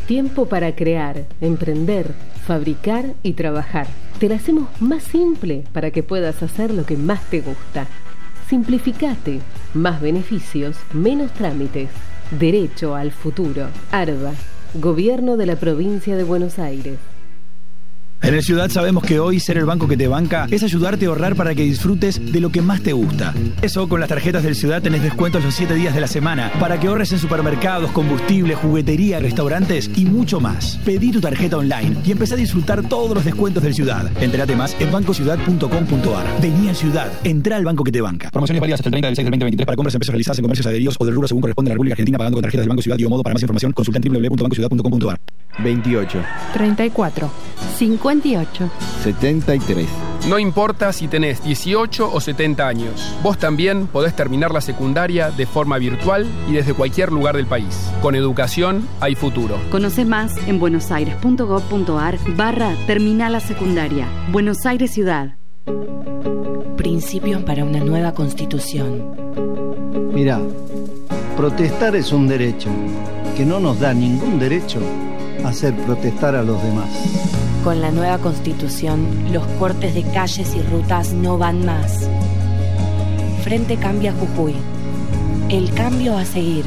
Tiempo para crear, emprender, fabricar y trabajar. Te la hacemos más simple para que puedas hacer lo que más te gusta. Simplificate. Más beneficios, menos trámites. Derecho al futuro. ARBA. Gobierno de la Provincia de Buenos Aires. En el Ciudad sabemos que hoy ser el banco que te banca es ayudarte a ahorrar para que disfrutes de lo que más te gusta. Eso, con las tarjetas del Ciudad tenés descuentos los 7 días de la semana para que ahorres en supermercados, combustible, juguetería, restaurantes y mucho más. Pedí tu tarjeta online y empezá a disfrutar todos los descuentos del Ciudad. Entérate más en bancociudad.com.ar. Vení al Ciudad, entrá al banco que te banca. Promociones válidas hasta el 30 del 6 del 2023 para compras en pesos realizadas en comercios adheridos o del rubro según corresponde a la República Argentina pagando con tarjetas del Banco Ciudad y o modo. Para más información consulta en www.bancociudad.com.ar. 28 34 58 73. No importa si tenés 18 o 70 años, vos también podés terminar la secundaria de forma virtual y desde cualquier lugar del país. Con educación hay futuro. Conoce más en buenosaires.gov.ar/terminal la secundaria. Buenos Aires Ciudad. Principios para una nueva constitución. Mirá, protestar es un derecho que no nos da ningún derecho a hacer protestar a los demás. Con la nueva constitución, los cortes de calles y rutas no van más. Frente Cambia Jujuy. El cambio a seguir.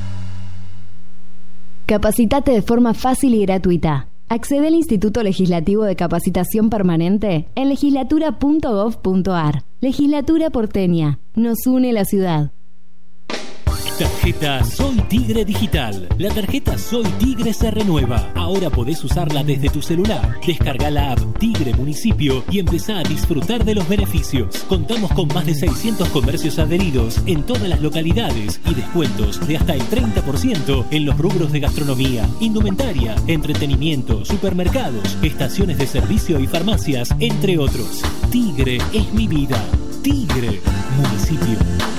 Capacitate de forma fácil y gratuita. Accede al Instituto Legislativo de Capacitación Permanente en legislatura.gov.ar. Legislatura porteña. Nos une la ciudad. Tarjeta Soy Tigre Digital. La tarjeta Soy Tigre se renueva. Ahora podés usarla desde tu celular. Descarga la app Tigre Municipio y empezá a disfrutar de los beneficios. Contamos con más de 600 comercios adheridos en todas las localidades y descuentos de hasta el 30% en los rubros de gastronomía, indumentaria, entretenimiento, supermercados, estaciones de servicio y farmacias, entre otros. Tigre es mi vida. Tigre Municipio.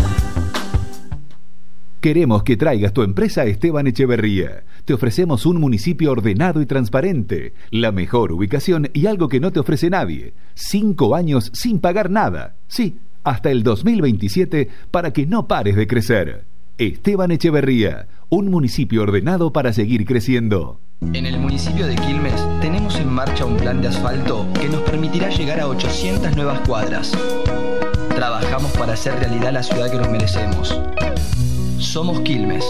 Queremos que traigas tu empresa a Esteban Echeverría. Te ofrecemos un municipio ordenado y transparente, la mejor ubicación y algo que no te ofrece nadie. 5 años sin pagar nada. Sí, hasta el 2027 para que no pares de crecer. Esteban Echeverría, un municipio ordenado para seguir creciendo. En el municipio de Quilmes tenemos en marcha un plan de asfalto que nos permitirá llegar a 800 nuevas cuadras. Trabajamos para hacer realidad la ciudad que nos merecemos. Somos Quilmes.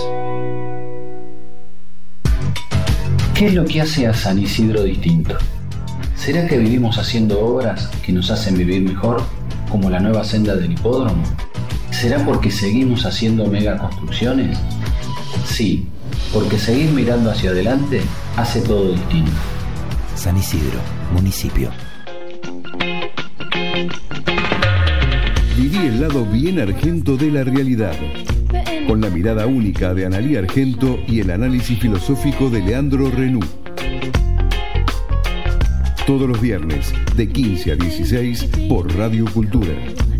¿Qué es lo que hace a San Isidro distinto? ¿Será que vivimos haciendo obras que nos hacen vivir mejor, como la nueva senda del hipódromo? ¿Será porque seguimos haciendo megaconstrucciones? Sí, porque seguir mirando hacia adelante hace todo distinto. San Isidro, municipio. Viví el lado bien argento de la realidad, con la mirada única de Analía Argento y el análisis filosófico de Leandro Renú. Todos los viernes, de 15 a 16, por Radio Cultura.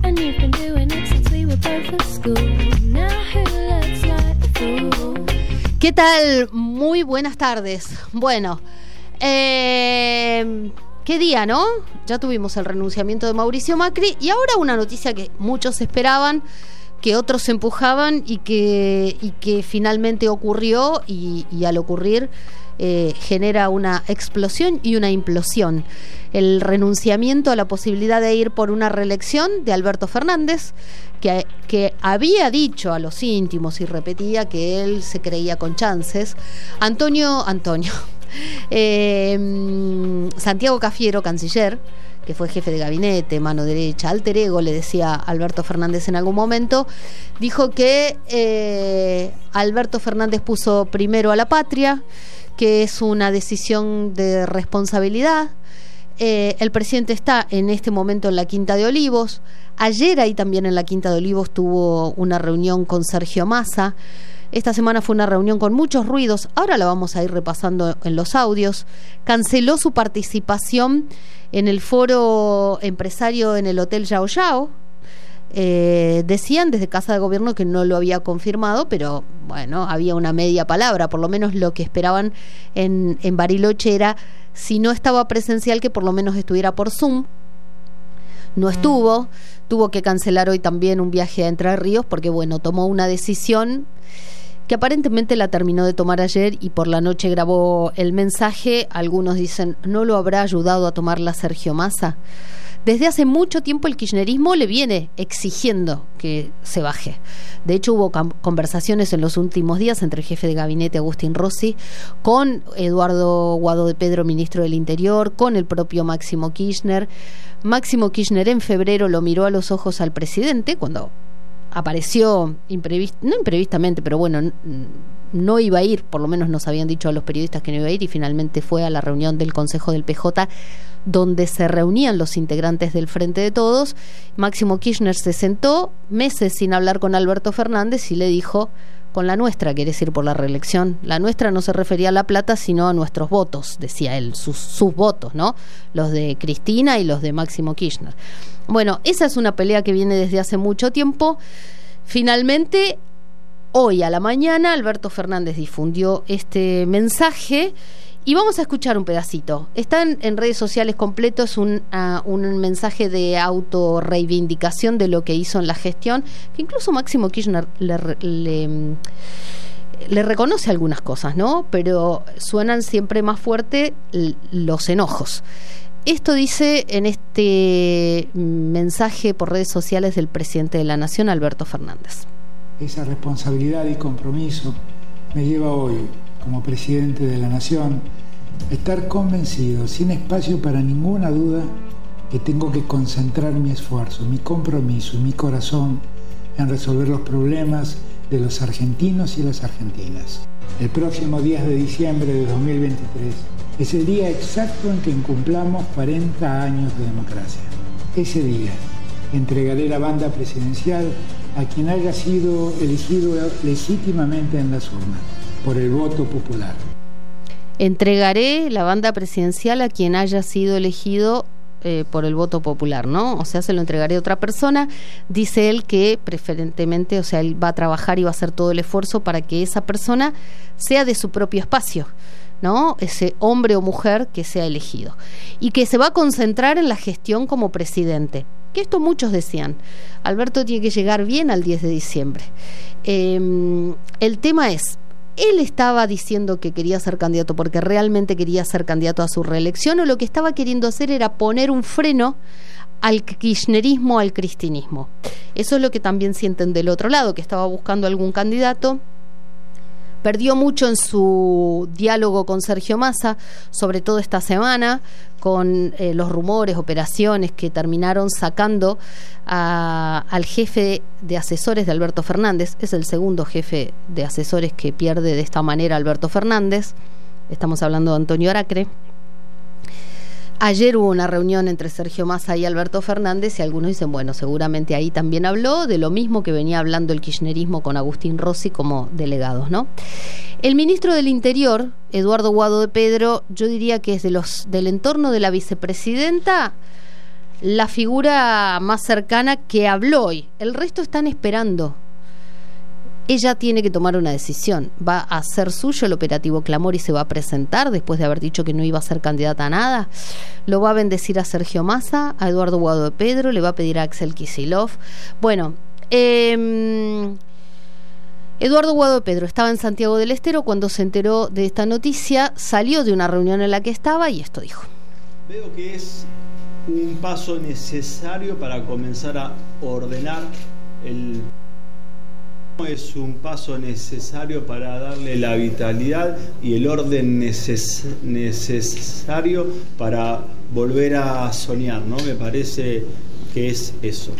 ¿Qué tal? Muy buenas tardes. Bueno, qué día, ¿no? Ya tuvimos el renunciamiento de Mauricio Macri y ahora una noticia que muchos esperaban, que otros empujaban y que finalmente ocurrió y al ocurrir genera una explosión y una implosión. El renunciamiento a la posibilidad de ir por una reelección de Alberto Fernández, que había dicho a los íntimos y repetía que él se creía con chances. Santiago Cafiero, canciller, que fue jefe de gabinete, mano derecha, alter ego, le decía Alberto Fernández en algún momento, dijo que Alberto Fernández puso primero a la patria, que es una decisión de responsabilidad. El presidente está en este momento en la Quinta de Olivos. Ayer ahí también en la Quinta de Olivos tuvo una reunión con Sergio Massa. Esta semana fue una reunión con muchos ruidos. Ahora la vamos a ir repasando en los audios. Canceló su participación en el foro empresario en el Hotel Yao Yao. Decían desde Casa de Gobierno que no lo había confirmado, pero bueno, había una media palabra. Por lo menos lo que esperaban en Bariloche era, si no estaba presencial, que por lo menos estuviera por Zoom. No estuvo, tuvo que cancelar hoy también un viaje a Entre Ríos porque bueno, tomó una decisión que aparentemente la terminó de tomar ayer y por la noche grabó el mensaje. Algunos dicen, ¿no lo habrá ayudado a tomarla Sergio Massa? Desde hace mucho tiempo el kirchnerismo le viene exigiendo que se baje. De hecho, hubo conversaciones en los últimos días entre el jefe de gabinete Agustín Rossi con Eduardo Guado de Pedro, ministro del Interior, con el propio Máximo Kirchner. Máximo Kirchner en febrero lo miró a los ojos al presidente cuando apareció no imprevistamente, pero bueno, no iba a ir, por lo menos nos habían dicho a los periodistas que no iba a ir, y finalmente fue a la reunión del Consejo del PJ donde se reunían los integrantes del Frente de Todos. Máximo Kirchner se sentó meses sin hablar con Alberto Fernández y le dijo, con la nuestra, ¿querés ir por la reelección? La nuestra no se refería a la plata, sino a nuestros votos, decía él, sus votos, ¿no? Los de Cristina y los de Máximo Kirchner. Bueno, esa es una pelea que viene desde hace mucho tiempo. Finalmente, hoy a la mañana, Alberto Fernández difundió este mensaje y vamos a escuchar un pedacito. Están en redes sociales completos un mensaje de autorreivindicación de lo que hizo en la gestión, que incluso Máximo Kirchner le reconoce algunas cosas, ¿no? Pero suenan siempre más fuerte los enojos. Esto dice en este mensaje por redes sociales del presidente de la Nación, Alberto Fernández. Esa responsabilidad y compromiso me lleva hoy, como presidente de la Nación, a estar convencido, sin espacio para ninguna duda, que tengo que concentrar mi esfuerzo, mi compromiso y mi corazón en resolver los problemas de los argentinos y las argentinas. El próximo 10 de diciembre de 2023 es el día exacto en que cumplamos 40 años de democracia. Ese día entregaré la banda presidencial a quien haya sido elegido legítimamente en las urnas, por el voto popular. Entregaré la banda presidencial a quien haya sido elegido por el voto popular, ¿no? O sea, se lo entregaré a otra persona. Dice él que preferentemente, o sea, él va a trabajar y va a hacer todo el esfuerzo para que esa persona sea de su propio espacio, ¿no? Ese hombre o mujer que sea elegido. Y que se va a concentrar en la gestión como presidente. Que esto muchos decían, Alberto tiene que llegar bien al 10 de diciembre. El tema es, él estaba diciendo que quería ser candidato porque realmente quería ser candidato a su reelección, o lo que estaba queriendo hacer era poner un freno al kirchnerismo, al cristinismo. Eso es lo que también sienten del otro lado, que estaba buscando algún candidato. Perdió mucho en su diálogo con Sergio Massa, sobre todo esta semana, con los rumores, operaciones que terminaron sacando al jefe de asesores de Alberto Fernández. Es el segundo jefe de asesores que pierde de esta manera Alberto Fernández. Estamos hablando de Antonio Aracre. Ayer hubo una reunión entre Sergio Massa y Alberto Fernández y algunos dicen, bueno, seguramente ahí también habló de lo mismo que venía hablando el kirchnerismo con Agustín Rossi como delegados, ¿no? El ministro del Interior, Eduardo Guado de Pedro, yo diría que es del entorno de la vicepresidenta la figura más cercana que habló hoy. El resto están esperando. Ella tiene que tomar una decisión. ¿Va a hacer suyo el operativo Clamor y se va a presentar después de haber dicho que no iba a ser candidata a nada? ¿Lo va a bendecir a Sergio Massa, a Eduardo Guado de Pedro? ¿Le va a pedir a Axel Kicillof? Bueno, Eduardo Guado de Pedro estaba en Santiago del Estero cuando se enteró de esta noticia, salió de una reunión en la que estaba y esto dijo. Veo que es un paso necesario para comenzar a ordenar es un paso necesario para darle la vitalidad y el orden necesario para volver a soñar, ¿no? Me parece que es eso.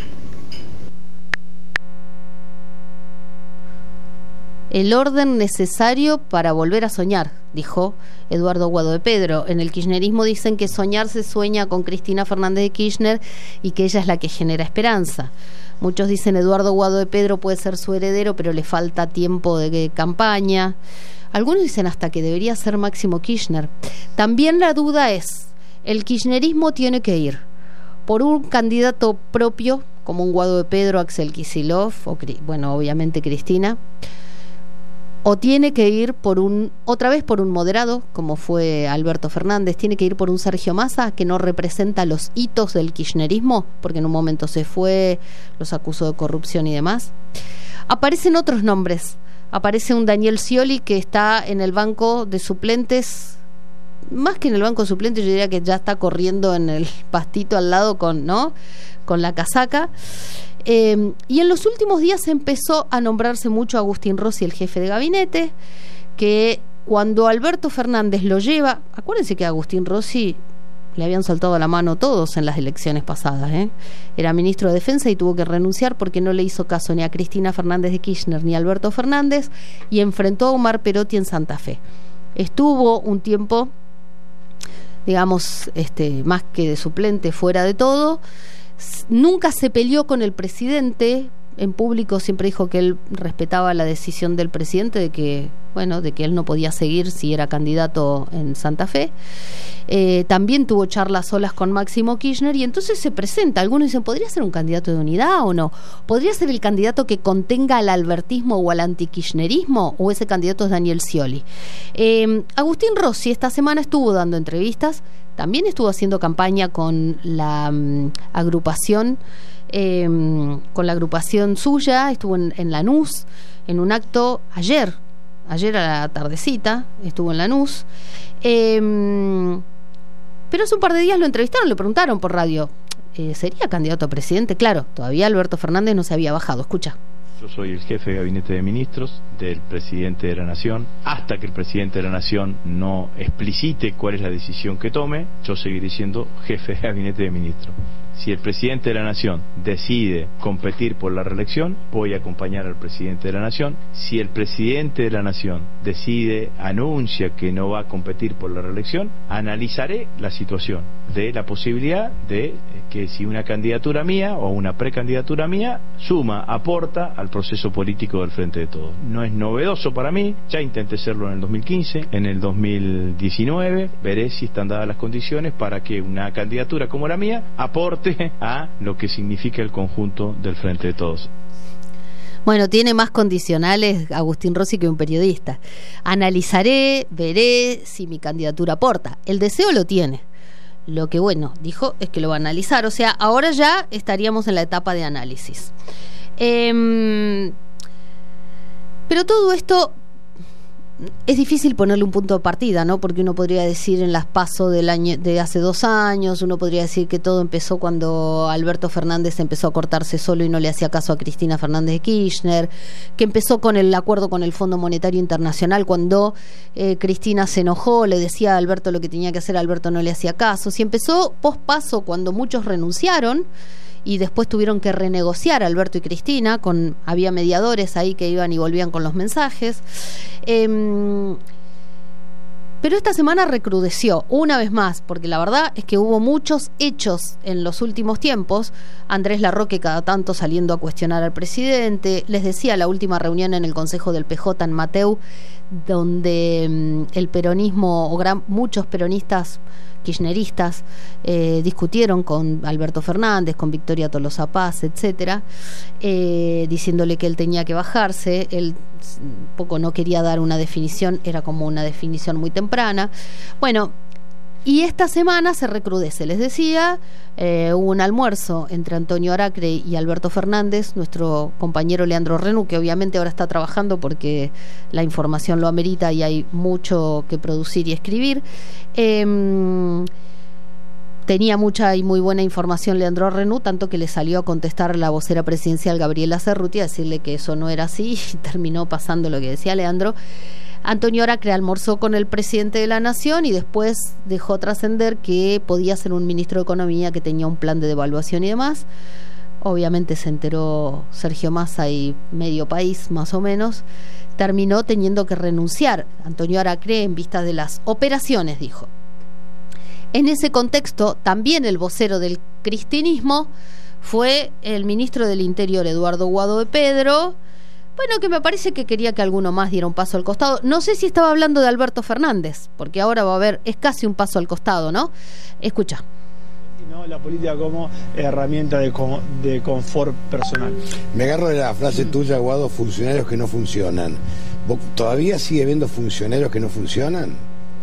El orden necesario para volver a soñar, dijo Eduardo Guado de Pedro. En el kirchnerismo dicen que soñar se sueña con Cristina Fernández de Kirchner y que ella es la que genera esperanza. Muchos dicen Eduardo Guado de Pedro puede ser su heredero, pero le falta tiempo de campaña. Algunos dicen hasta que debería ser Máximo Kirchner. También la duda es, el kirchnerismo tiene que ir por un candidato propio, como un Guado de Pedro, Axel Kicillof, o bueno, obviamente Cristina, o tiene que ir otra vez por un moderado, como fue Alberto Fernández, tiene que ir por un Sergio Massa, que no representa los hitos del kirchnerismo, porque en un momento se fue, los acusó de corrupción y demás. Aparecen otros nombres. aparece un Daniel Scioli que está en el banco de suplentes, más que en el banco de suplentes, yo diría que ya está corriendo en el pastito al lado con la casaca. Y en los últimos días empezó a nombrarse mucho a Agustín Rossi, el jefe de gabinete, que cuando Alberto Fernández lo lleva, acuérdense que a Agustín Rossi le habían soltado la mano todos en las elecciones pasadas, era ministro de Defensa y tuvo que renunciar porque no le hizo caso ni a Cristina Fernández de Kirchner ni a Alberto Fernández, y enfrentó a Omar Perotti en Santa Fe. Estuvo un tiempo, digamos, más que de suplente, fuera de todo. Nunca se peleó con el presidente. En público siempre dijo que él respetaba la decisión del presidente de que él no podía seguir si era candidato en Santa Fe. También tuvo charlas solas con Máximo Kirchner y entonces se presenta. Algunos dicen, ¿podría ser un candidato de unidad o no? ¿Podría ser el candidato que contenga al albertismo o al antikirchnerismo? ¿O ese candidato es Daniel Scioli? Agustín Rossi esta semana estuvo dando entrevistas, también estuvo haciendo campaña con la agrupación suya, estuvo en Lanús, en un acto ayer a la tardecita, estuvo en Lanús. Pero hace un par de días lo entrevistaron, le preguntaron por radio, ¿sería candidato a presidente? Claro, todavía Alberto Fernández no se había bajado. Escucha. Yo soy el jefe de gabinete de ministros del presidente de la Nación. Hasta que el presidente de la Nación no explicite cuál es la decisión que tome, yo seguiré siendo jefe de gabinete de ministros. Si el presidente de la Nación decide competir por la reelección, voy a acompañar al presidente de la Nación. Si el presidente de la Nación anuncia que no va a competir por la reelección, analizaré la situación de la posibilidad de que si una candidatura mía o una precandidatura mía aporta al proceso político del Frente de Todos. No es novedoso para mí, ya intenté hacerlo en el 2015, en el 2019, veré si están dadas las condiciones para que una candidatura como la mía aporte a lo que significa el conjunto del Frente de Todos. Bueno, tiene más condicionales Agustín Rossi que un periodista. Analizaré, veré si mi candidatura aporta. El deseo lo tiene. Lo que, dijo es que lo va a analizar. O sea, ahora ya estaríamos en la etapa de análisis. Pero todo esto es difícil ponerle un punto de partida, ¿no? Porque uno podría decir en las PASO de hace 2 años, uno podría decir que todo empezó cuando Alberto Fernández empezó a cortarse solo y no le hacía caso a Cristina Fernández de Kirchner, que empezó con el acuerdo con el Fondo Monetario Internacional cuando Cristina se enojó, le decía a Alberto lo que tenía que hacer, Alberto no le hacía caso. Si empezó post-PASO cuando muchos renunciaron y después tuvieron que renegociar Alberto y Cristina, había mediadores ahí que iban y volvían con los mensajes. Pero esta semana recrudeció una vez más, porque la verdad es que hubo muchos hechos en los últimos tiempos. Andrés Larroque cada tanto saliendo a cuestionar al presidente. Les decía, la última reunión en el Consejo del PJ en Mateu, donde el peronismo muchos peronistas kirchneristas discutieron con Alberto Fernández, con Victoria Tolosa Paz, etcétera, diciéndole que él tenía que bajarse. Él poco no quería dar una definición, era como una definición muy temprana. Bueno, y esta semana se recrudece. Les decía, hubo un almuerzo entre Antonio Aracre y Alberto Fernández, nuestro compañero Leandro Renú, que obviamente ahora está trabajando porque la información lo amerita y hay mucho que producir y escribir. Tenía mucha y muy buena información Leandro Renú, tanto que le salió a contestar la vocera presidencial Gabriela Cerruti a decirle que eso no era así, y terminó pasando lo que decía Leandro. Antonio Aracre almorzó con el presidente de la Nación y después dejó trascender que podía ser un ministro de Economía que tenía un plan de devaluación y demás. Obviamente se enteró Sergio Massa y medio país, más o menos. Terminó teniendo que renunciar Antonio Aracre en vista de las operaciones, dijo. En ese contexto, también el vocero del cristinismo fue el ministro del Interior, Eduardo Guado de Pedro. Bueno, que me parece que quería que alguno más diera un paso al costado. No sé si estaba hablando de Alberto Fernández, porque ahora va a haber, es casi un paso al costado, ¿no? Escucha. ¿No? La política como herramienta de confort personal. Me agarro de la frase tuya, Guado, funcionarios que no funcionan. ¿Todavía sigue habiendo funcionarios que no funcionan?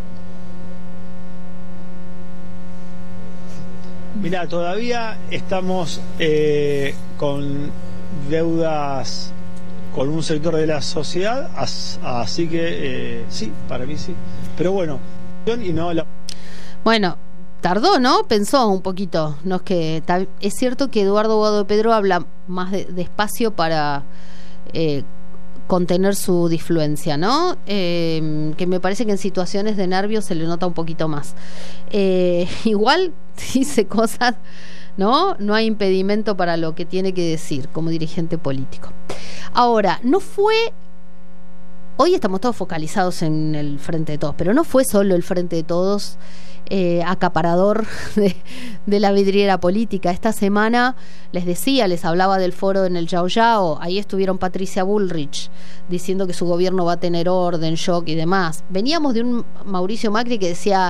Mirá, todavía estamos con deudas con un sector de la sociedad, así que sí, para mí sí. Pero bueno, y no la... Bueno, tardó, ¿no? Pensó un poquito. No es que es cierto que Eduardo Guado de Pedro habla más despacio para contener su disfluencia, ¿no? Que me parece que en situaciones de nervios se le nota un poquito más. Igual dice cosas, ¿no? No hay impedimento para lo que tiene que decir como dirigente político. Ahora, no fue... Hoy estamos todos focalizados en el Frente de Todos, pero no fue solo el Frente de Todos acaparador de la vidriera política. Esta semana les hablaba del foro en el Yao Yao. Ahí estuvieron Patricia Bullrich diciendo que su gobierno va a tener orden, shock y demás. Veníamos de un Mauricio Macri que decía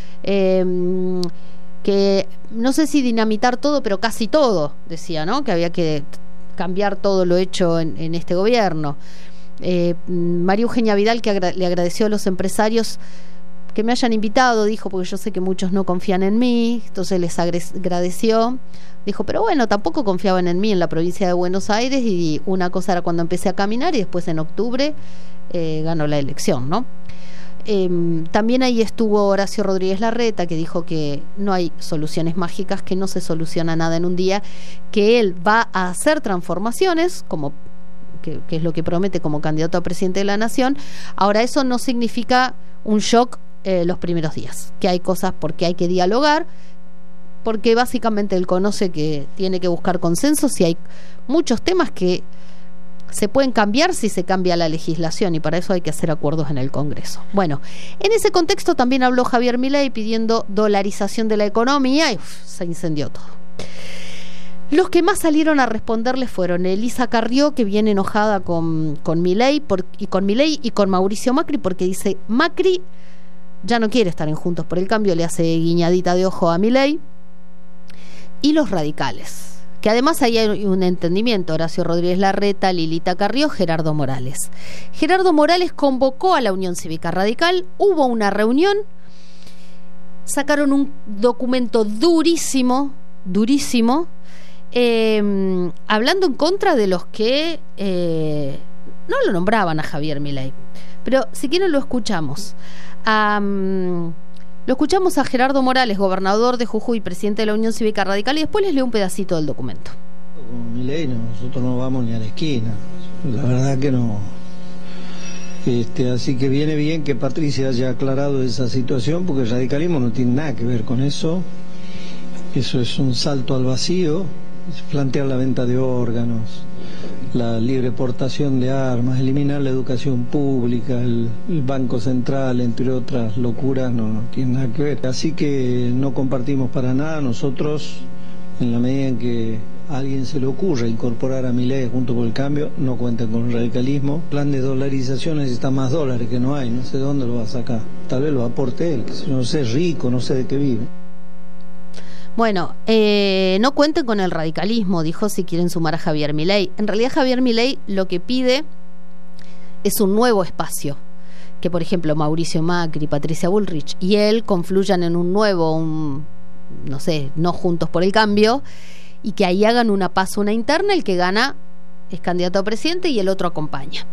que no sé si dinamitar todo, pero casi todo, decía, ¿no? Que había que cambiar todo lo hecho en este gobierno. María Eugenia Vidal, que le agradeció a los empresarios que me hayan invitado, dijo, porque yo sé que muchos no confían en mí, entonces les agradeció. Dijo, pero bueno, tampoco confiaban en mí en la provincia de Buenos Aires, y una cosa era cuando empecé a caminar y después en octubre ganó la elección, ¿no? También ahí estuvo Horacio Rodríguez Larreta, que dijo que no hay soluciones mágicas, que no se soluciona nada en un día, que él va a hacer transformaciones, como que es lo que promete como candidato a presidente de la Nación. Ahora, eso no significa un shock los primeros días, que hay cosas porque hay que dialogar, porque básicamente él conoce que tiene que buscar consensos y hay muchos temas que se pueden cambiar si se cambia la legislación, y para eso hay que hacer acuerdos en el Congreso. Bueno, en ese contexto también habló Javier Milei pidiendo dolarización de la economía y se incendió todo. Los que más salieron a responderle fueron Elisa Carrió, que viene enojada con Milei y con Mauricio Macri, porque dice Macri ya no quiere estar en Juntos por el Cambio, le hace guiñadita de ojo a Milei, y los radicales, que además ahí hay un entendimiento: Horacio Rodríguez Larreta, Lilita Carrió, Gerardo Morales. Gerardo Morales convocó a la Unión Cívica Radical, hubo una reunión, sacaron un documento durísimo, hablando en contra de los que no lo nombraban a Javier Milei. Pero si quieren lo escuchamos. Lo escuchamos a Gerardo Morales, gobernador de Jujuy, presidente de la Unión Cívica Radical, y después les leo un pedacito del documento. Con Milei nosotros no vamos ni a la esquina, la verdad que no. Así que viene bien que Patricia haya aclarado esa situación, porque el radicalismo no tiene nada que ver con eso. Eso es un salto al vacío, es plantear la venta de órganos, la libre portación de armas, eliminar la educación pública, el Banco Central, entre otras locuras, no tiene nada que ver. Así que no compartimos para nada. Nosotros, en la medida en que a alguien se le ocurra incorporar a Milei Juntos por el Cambio, no cuenten con el radicalismo. Plan de dolarización necesita más dólares que no hay, no sé de dónde lo va a sacar. Tal vez lo aporte él, que no sé, rico, no sé de qué vive. Bueno, no cuenten con el radicalismo, dijo, si quieren sumar a Javier Milei. En realidad Javier Milei lo que pide es un nuevo espacio, que por ejemplo Mauricio Macri, Patricia Bullrich y él confluyan en un nuevo, no sé, no Juntos por el Cambio, y que ahí hagan una paz, una interna, el que gana es candidato a presidente y el otro acompaña.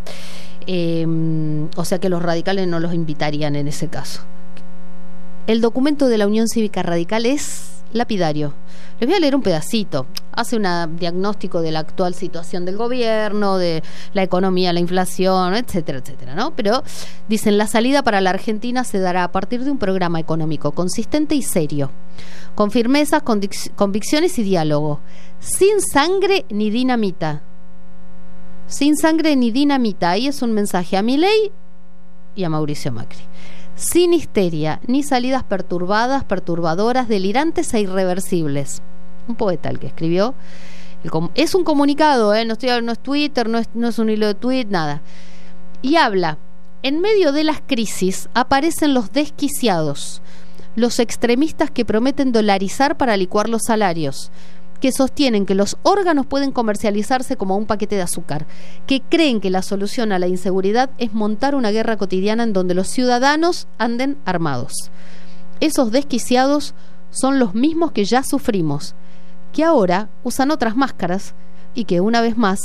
O sea que los radicales no los invitarían en ese caso. El documento de la Unión Cívica Radical es lapidario. Les voy a leer un pedacito. Hace un diagnóstico de la actual situación del gobierno, de la economía, la inflación, etcétera, etcétera, ¿no? Pero dicen, la salida para la Argentina se dará a partir de un programa económico consistente y serio, con firmezas, convicciones y diálogo, sin sangre ni dinamita. Sin sangre ni dinamita. Ahí es un mensaje a Milei y a Mauricio Macri. Sin histeria, ni salidas perturbadoras, delirantes e irreversibles. Un poeta el que escribió. Es un comunicado, no es Twitter, no es un hilo de tweet, nada. Y habla, en medio de las crisis aparecen los desquiciados, los extremistas que prometen dolarizar para licuar los salarios, que sostienen que los órganos pueden comercializarse como un paquete de azúcar, que creen que la solución a la inseguridad es montar una guerra cotidiana en donde los ciudadanos anden armados. Esos desquiciados son los mismos que ya sufrimos, que ahora usan otras máscaras y que una vez más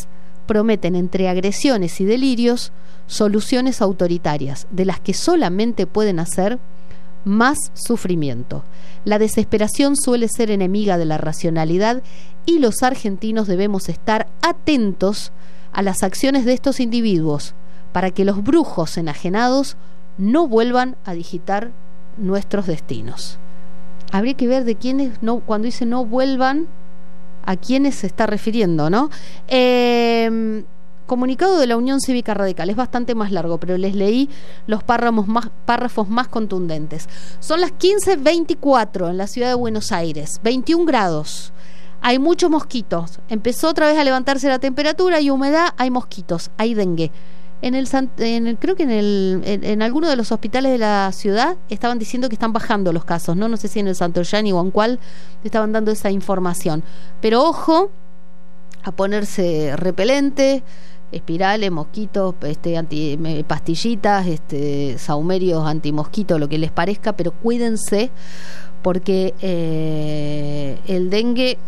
prometen entre agresiones y delirios soluciones autoritarias, de las que solamente pueden hacer más sufrimiento. La desesperación suele ser enemiga de la racionalidad y los argentinos debemos estar atentos a las acciones de estos individuos para que los brujos enajenados no vuelvan a digitar nuestros destinos. Habría que ver de quiénes, no, cuando dice no vuelvan, a quiénes se está refiriendo, ¿no? Comunicado de la Unión Cívica Radical, es bastante más largo, pero les leí los párrafos más contundentes. Son las 15:24 en la ciudad de Buenos Aires, 21 grados. Hay muchos mosquitos. Empezó otra vez a levantarse la temperatura, hay humedad, hay mosquitos, hay dengue. Creo que en alguno de los hospitales de la ciudad estaban diciendo que están bajando los casos, no sé si en el Santoyani o en cuál estaban dando esa información. Pero ojo a ponerse repelente, espirales, mosquitos, pastillitas, saumerios antimosquito, lo que les parezca, pero cuídense porque el dengue,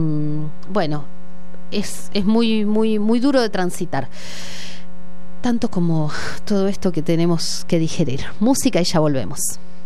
es muy, muy, muy duro de transitar. Tanto como todo esto que tenemos que digerir. Música y ya volvemos.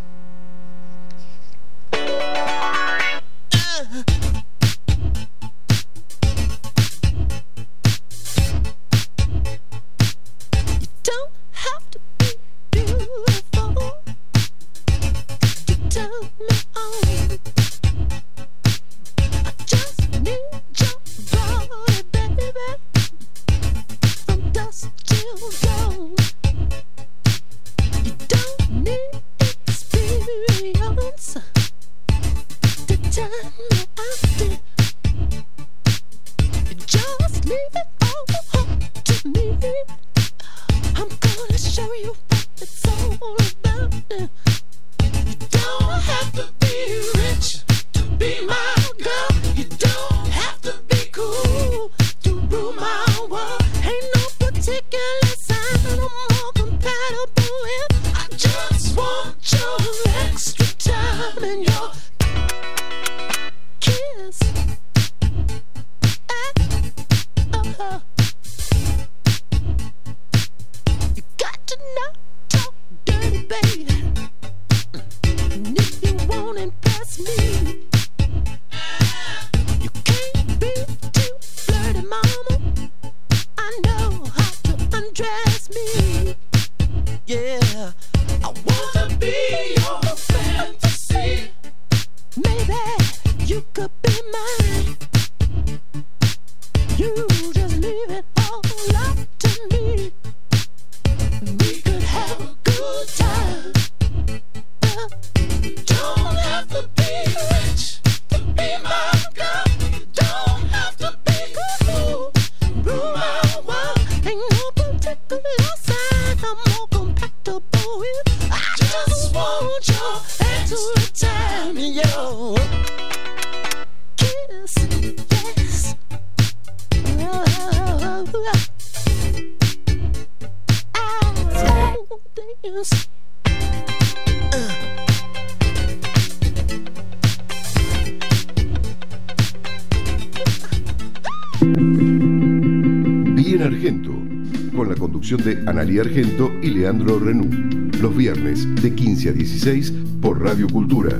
Bien Argento, con la conducción de Analía Argento y Leandro Renú. Los viernes de 15 a 16 por Radio Cultura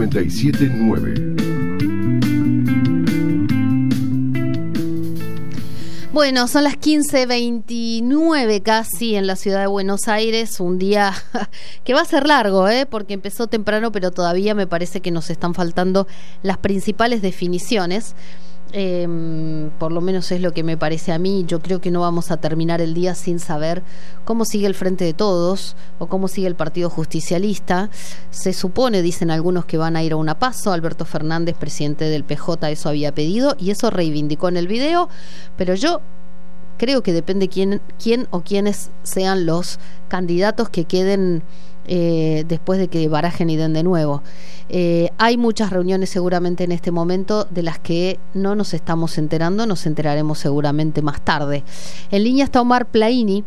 97.9. Bueno, son las 15:29 casi en la ciudad de Buenos Aires, un día que va a ser largo, porque empezó temprano, pero todavía me parece que nos están faltando las principales definiciones. Por lo menos es lo que me parece a mí. Yo creo que no vamos a terminar el día sin saber cómo sigue el Frente de Todos o cómo sigue el Partido Justicialista. Se supone, dicen algunos, que van a ir a una PASO. Alberto Fernández, presidente del PJ, eso había pedido y eso reivindicó en el video, pero yo creo que depende quién o quiénes sean los candidatos que queden después de que barajen y den de nuevo. Hay muchas reuniones seguramente en este momento de las que no nos estamos enterando, nos enteraremos seguramente más tarde. En línea está Omar Plaini,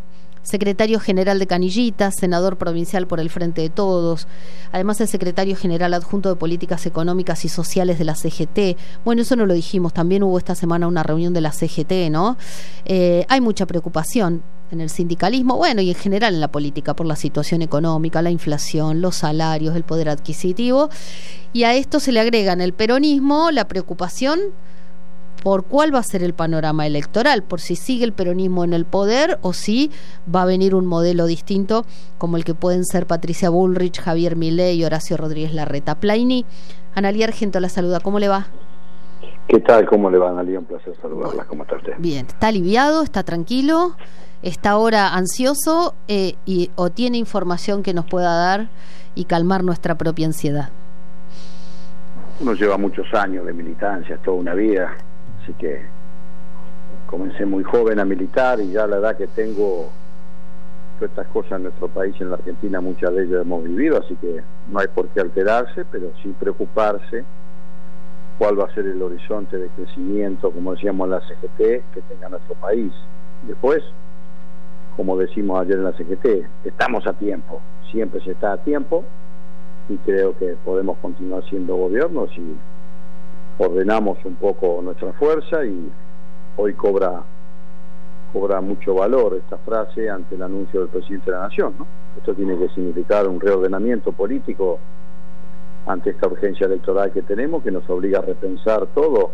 secretario general de Canillitas, senador provincial por el Frente de Todos, además el secretario general adjunto de Políticas Económicas y Sociales de la CGT. Bueno, eso no lo dijimos, también hubo esta semana una reunión de la CGT, ¿no? Hay mucha preocupación en el sindicalismo, bueno, y en general en la política por la situación económica, la inflación, los salarios, el poder adquisitivo, y a esto se le agrega en el peronismo la preocupación por cuál va a ser el panorama electoral, por si sigue el peronismo en el poder o si va a venir un modelo distinto como el que pueden ser Patricia Bullrich, Javier Milei y Horacio Rodríguez Larreta. Plaini, Analía Argento la saluda, ¿cómo le va? ¿Qué tal? ¿Cómo le va, Analía? Un placer saludarla. ¿Cómo está usted? Bien, ¿está aliviado? ¿Está tranquilo? ¿Está ahora ansioso? ¿O tiene información que nos pueda dar y calmar nuestra propia ansiedad? Uno lleva muchos años de militancia, toda una vida, así que comencé muy joven a militar y ya a la edad que tengo, todas estas cosas en nuestro país, en la Argentina, muchas de ellas hemos vivido, así que no hay por qué alterarse, pero sí preocuparse cuál va a ser el horizonte de crecimiento, como decíamos en la CGT, que tenga nuestro país. Después, como decimos ayer en la CGT, estamos a tiempo, siempre se está a tiempo, y creo que podemos continuar siendo gobierno si ordenamos un poco nuestra fuerza, y hoy cobra mucho valor esta frase ante el anuncio del presidente de la Nación, ¿no? Esto tiene que significar un reordenamiento político ante esta urgencia electoral que tenemos, que nos obliga a repensar todo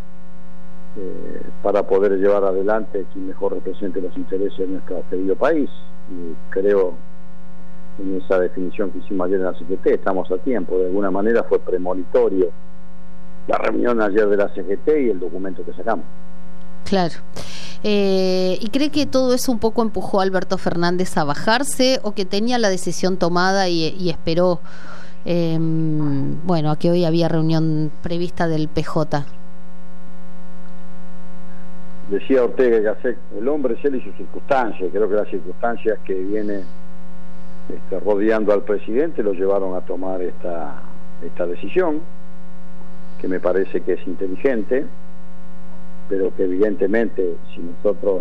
para poder llevar adelante quien mejor represente los intereses de nuestro querido país. Y creo, en esa definición que hicimos ayer en la CGT, estamos a tiempo. De alguna manera fue premonitorio la reunión ayer de la CGT y el documento que sacamos. Claro. ¿Y cree que todo eso un poco empujó a Alberto Fernández a bajarse, o que tenía la decisión tomada y esperó a que hoy había reunión prevista del PJ? Decía Ortega que hace el hombre es él y sus circunstancias. Creo que las circunstancias que vienen rodeando al presidente lo llevaron a tomar esta decisión, que me parece que es inteligente, pero que evidentemente si nosotros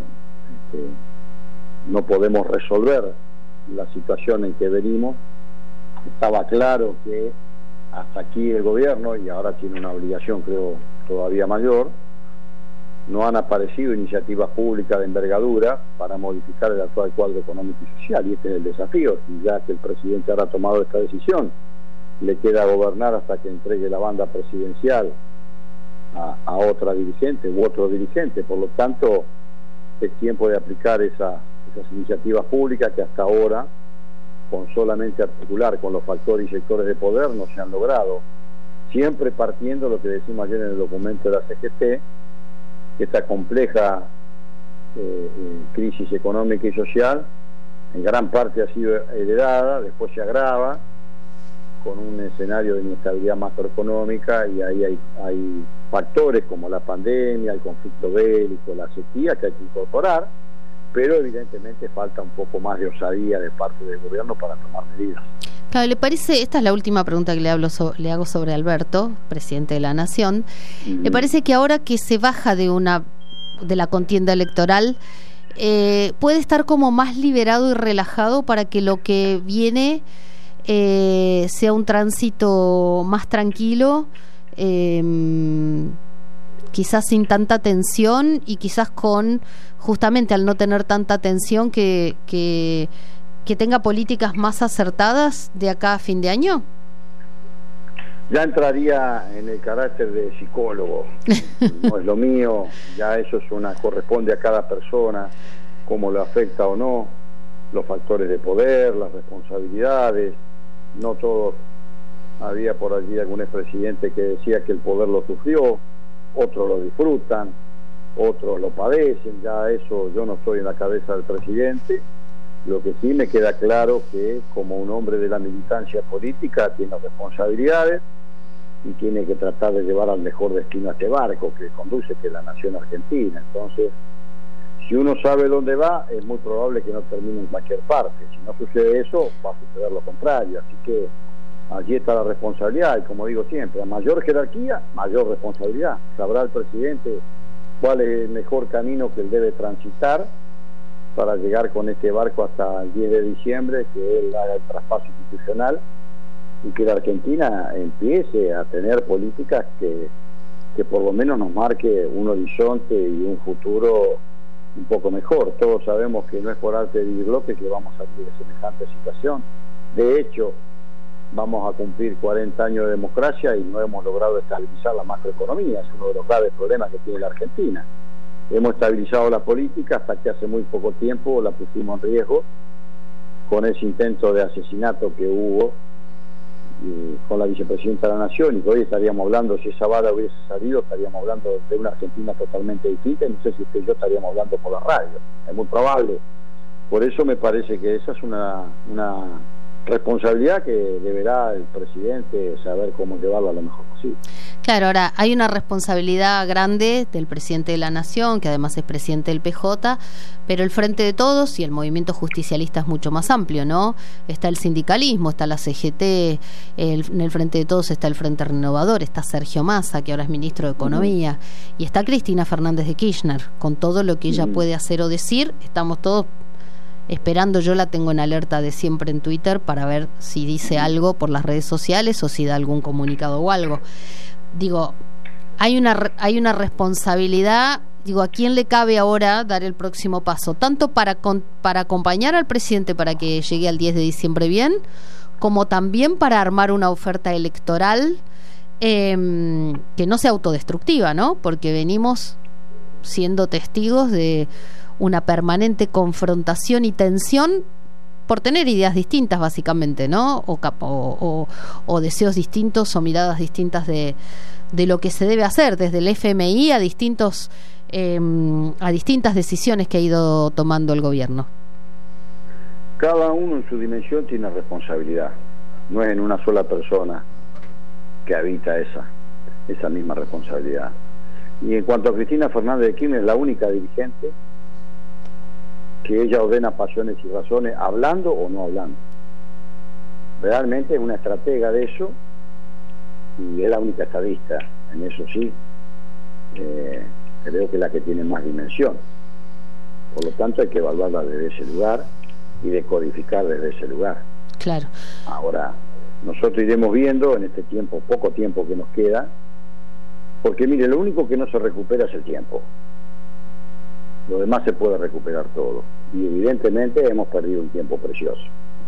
no podemos resolver la situación en que venimos, estaba claro que hasta aquí el gobierno, y ahora tiene una obligación creo todavía mayor, no han aparecido iniciativas públicas de envergadura para modificar el actual cuadro económico y social, y este es el desafío. Y ya que el presidente ahora ha tomado esta decisión, le queda gobernar hasta que entregue la banda presidencial a otra dirigente u otro dirigente. Por lo tanto, es tiempo de aplicar esas iniciativas públicas que hasta ahora, con solamente articular con los factores y sectores de poder, no se han logrado, siempre partiendo de lo que decimos ayer en el documento de la CGT, que esta compleja crisis económica y social en gran parte ha sido heredada, después se agrava con un escenario de inestabilidad macroeconómica, y ahí hay factores como la pandemia, el conflicto bélico, la sequía que hay que incorporar, pero evidentemente falta un poco más de osadía de parte del gobierno para tomar medidas. Claro, ¿le parece? Esta es la última pregunta que le hago sobre Alberto, presidente de la Nación. ¿Le parece que ahora que se baja de la contienda electoral, puede estar como más liberado y relajado para que lo que viene sea un tránsito más tranquilo, quizás sin tanta tensión, y quizás justamente al no tener tanta tensión que tenga políticas más acertadas de acá a fin de año? Ya entraría en el carácter de psicólogo, no es lo mío, ya eso corresponde a cada persona, cómo le afecta o no, los factores de poder, las responsabilidades. No todos, había por allí algún expresidente que decía que el poder lo sufrió, otros lo disfrutan, otros lo padecen, ya eso yo no estoy en la cabeza del presidente. Lo que sí me queda claro que como un hombre de la militancia política tiene responsabilidades y tiene que tratar de llevar al mejor destino a este barco que conduce, que es la nación argentina. Entonces, si uno sabe dónde va, es muy probable que no termine en cualquier parte. Si no sucede eso, va a suceder lo contrario. Así que allí está la responsabilidad, y como digo siempre, a mayor jerarquía, mayor responsabilidad. Sabrá el presidente cuál es el mejor camino que él debe transitar para llegar con este barco hasta el 10 de diciembre, que él haga el traspaso institucional y que la Argentina empiece a tener políticas que por lo menos nos marque un horizonte y un futuro un poco mejor. Todos sabemos que no es por arte de Bibloque que vamos a salir de semejante situación. De hecho, vamos a cumplir 40 años de democracia y no hemos logrado estabilizar la macroeconomía. Es uno de los graves problemas que tiene la Argentina. Hemos estabilizado la política hasta que hace muy poco tiempo la pusimos en riesgo con ese intento de asesinato que hubo con la vicepresidenta de la Nación, y que hoy estaríamos hablando, si esa bala hubiese salido, estaríamos hablando de una Argentina totalmente distinta, y no sé si usted y yo estaríamos hablando por la radio. Es muy probable. Por eso me parece que esa es una responsabilidad que deberá el presidente saber cómo llevarlo a lo mejor posible. Claro, ahora hay una responsabilidad grande del presidente de la Nación, que además es presidente del PJ, pero el Frente de Todos y el movimiento justicialista es mucho más amplio, ¿no? Está el sindicalismo, está la CGT, en el Frente de Todos está el Frente Renovador, está Sergio Massa, que ahora es ministro de Economía, y está Cristina Fernández de Kirchner. Con todo lo que ella puede hacer o decir, estamos todos esperando. Yo la tengo en alerta de siempre en Twitter para ver si dice algo por las redes sociales o si da algún comunicado o algo. Digo, hay una responsabilidad. Digo, ¿a quién le cabe ahora dar el próximo paso? Tanto para acompañar al presidente para que llegue al 10 de diciembre bien, como también para armar una oferta electoral que no sea autodestructiva, ¿no? Porque venimos siendo testigos de una permanente confrontación y tensión por tener ideas distintas, básicamente, ¿no? O deseos distintos o miradas distintas de lo que se debe hacer, desde el FMI a distintas decisiones que ha ido tomando el gobierno. Cada uno en su dimensión tiene responsabilidad. No es en una sola persona que habita esa misma responsabilidad. Y en cuanto a Cristina Fernández de Kirchner, es la única dirigente que ella ordena pasiones y razones, hablando o no hablando. Realmente es una estratega de eso, y es la única estadista. En eso sí, creo que es la que tiene más dimensión. Por lo tanto, hay que evaluarla desde ese lugar y decodificar desde ese lugar. Claro. Ahora, nosotros iremos viendo en este tiempo, poco tiempo que nos queda, porque mire, lo único que no se recupera es el tiempo. Lo demás se puede recuperar todo, y evidentemente hemos perdido un tiempo precioso.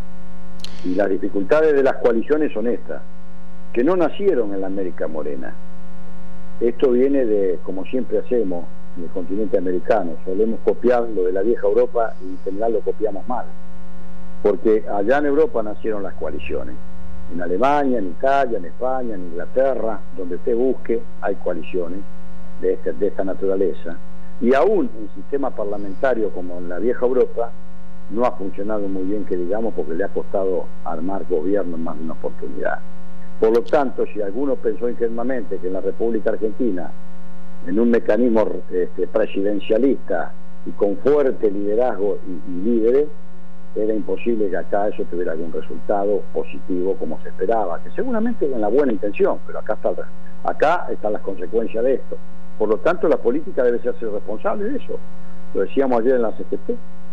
Y las dificultades de las coaliciones son estas, que no nacieron en la América Morena. Esto viene de, como siempre hacemos en el continente americano, solemos copiar lo de la vieja Europa y en general lo copiamos mal, porque allá en Europa nacieron las coaliciones. En Alemania, en Italia, en España, en Inglaterra, donde usted busque, hay coaliciones de esta naturaleza. Y aún en sistema parlamentario como en la vieja Europa no ha funcionado muy bien, que digamos, porque le ha costado armar gobierno en más de una oportunidad. Por lo tanto, si alguno pensó ingenuamente que en la República Argentina, en un mecanismo presidencialista y con fuerte liderazgo y líderes, era imposible que acá eso tuviera algún resultado positivo como se esperaba, que seguramente en la buena intención, pero acá están las consecuencias de esto. Por lo tanto, la política debe hacerse responsable de eso. Lo decíamos ayer en la CGT.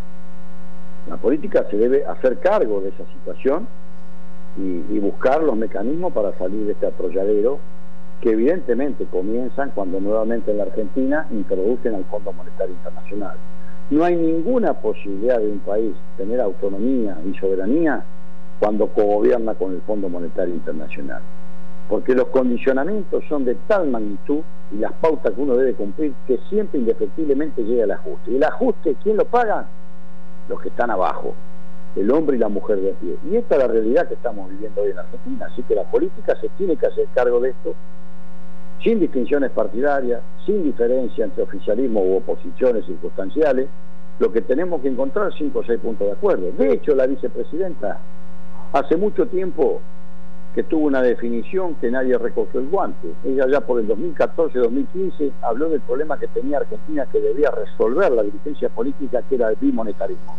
La política se debe hacer cargo de esa situación y buscar los mecanismos para salir de este atolladero, que evidentemente comienzan cuando nuevamente en la Argentina introducen al Fondo Monetario Internacional. No hay ninguna posibilidad de un país tener autonomía y soberanía cuando cogobierna con el Fondo Monetario Internacional, porque los condicionamientos son de tal magnitud y las pautas que uno debe cumplir, que siempre indefectiblemente llega el ajuste. Y el ajuste, ¿quién lo paga? Los que están abajo, el hombre y la mujer de a pie. Y esta es la realidad que estamos viviendo hoy en Argentina. Así que la política se tiene que hacer cargo de esto, sin distinciones partidarias, sin diferencia entre oficialismo u oposiciones circunstanciales. Lo que tenemos que encontrar 5 o 6 puntos de acuerdo. De hecho, la vicepresidenta hace mucho tiempo que tuvo una definición que nadie recogió el guante. Ella ya por el 2014-2015 habló del problema que tenía Argentina, que debía resolver la dirigencia política, que era el bimonetarismo.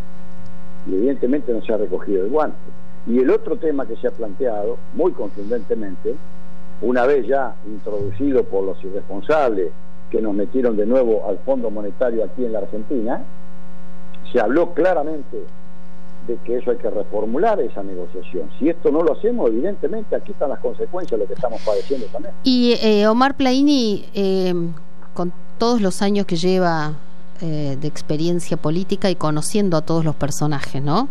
Y evidentemente no se ha recogido el guante. Y el otro tema que se ha planteado, muy contundentemente, una vez ya introducido por los irresponsables que nos metieron de nuevo al Fondo Monetario aquí en la Argentina, se habló claramente de que eso hay que reformular esa negociación. Si esto no lo hacemos, evidentemente aquí están las consecuencias de lo que estamos padeciendo también. Y Omar Plaini, con todos los años que lleva de experiencia política y conociendo a todos los personajes, ¿no?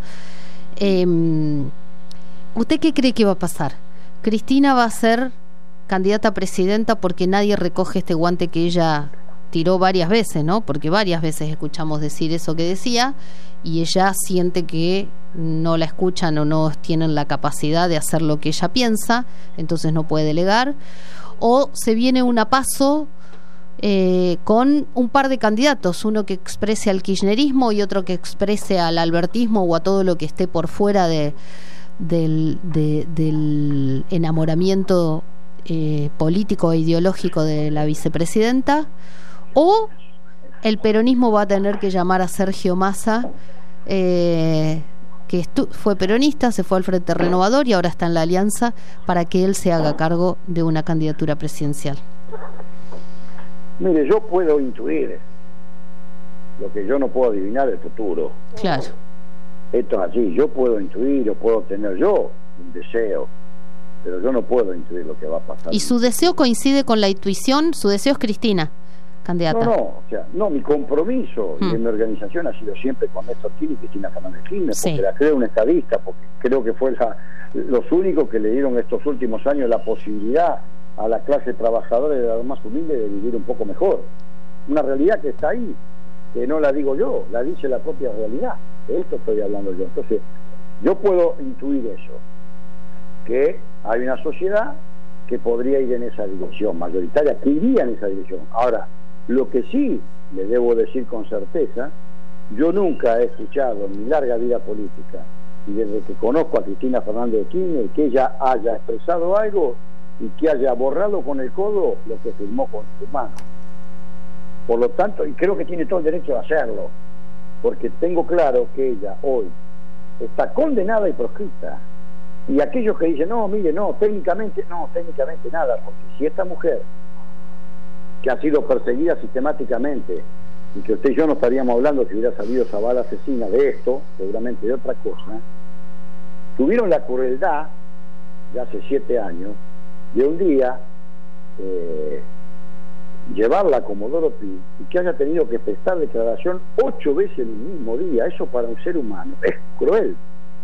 ¿Usted qué cree que va a pasar? ¿Cristina va a ser candidata a presidenta porque nadie recoge este guante que ella tiró varias veces, ¿no? Porque varias veces escuchamos decir eso que decía y ella siente que no la escuchan o no tienen la capacidad de hacer lo que ella piensa, entonces no puede delegar? ¿O se viene un paso con un par de candidatos, uno que exprese al kirchnerismo y otro que exprese al albertismo o a todo lo que esté por fuera del enamoramiento político e ideológico de la vicepresidenta? ¿O el peronismo va a tener que llamar a Sergio Massa, que fue peronista, se fue al Frente Renovador y ahora está en la Alianza, para que él se haga cargo de una candidatura presidencial? Mire, yo puedo intuir, lo que yo no puedo adivinar el futuro. Claro. Esto es así, yo puedo intuir, o puedo tener yo un deseo, pero yo no puedo intuir lo que va a pasar. ¿Y su deseo coincide con la intuición? Su deseo es Cristina, candidata. No, mi compromiso y mi organización ha sido siempre con Néstor Kirchner y Cristina Fernández de Kirchner, porque la creo una estadista, porque creo que fue los únicos que le dieron estos últimos años la posibilidad a la clase trabajadora y de la más humilde de vivir un poco mejor. Una realidad que está ahí, que no la digo yo, la dice la propia realidad. De esto estoy hablando yo. Entonces, yo puedo intuir eso, que hay una sociedad que podría ir en esa dirección, mayoritaria, que iría en esa dirección. Ahora, lo que sí le debo decir con certeza, yo nunca he escuchado en mi larga vida política, y desde que conozco a Cristina Fernández de Kirchner, que ella haya expresado algo y que haya borrado con el codo lo que firmó con su mano. Por lo tanto, y creo que tiene todo el derecho de hacerlo, porque tengo claro que ella hoy está condenada y proscrita. Y aquellos que dicen, técnicamente nada, porque si esta mujer, que ha sido perseguida sistemáticamente, y que usted y yo no estaríamos hablando si hubiera salido esa bala asesina de esto, seguramente de otra cosa, tuvieron la crueldad de hace 7 años de un día llevarla a Comodoro Pi y que haya tenido que prestar declaración 8 veces en el mismo día. Eso para un ser humano es cruel.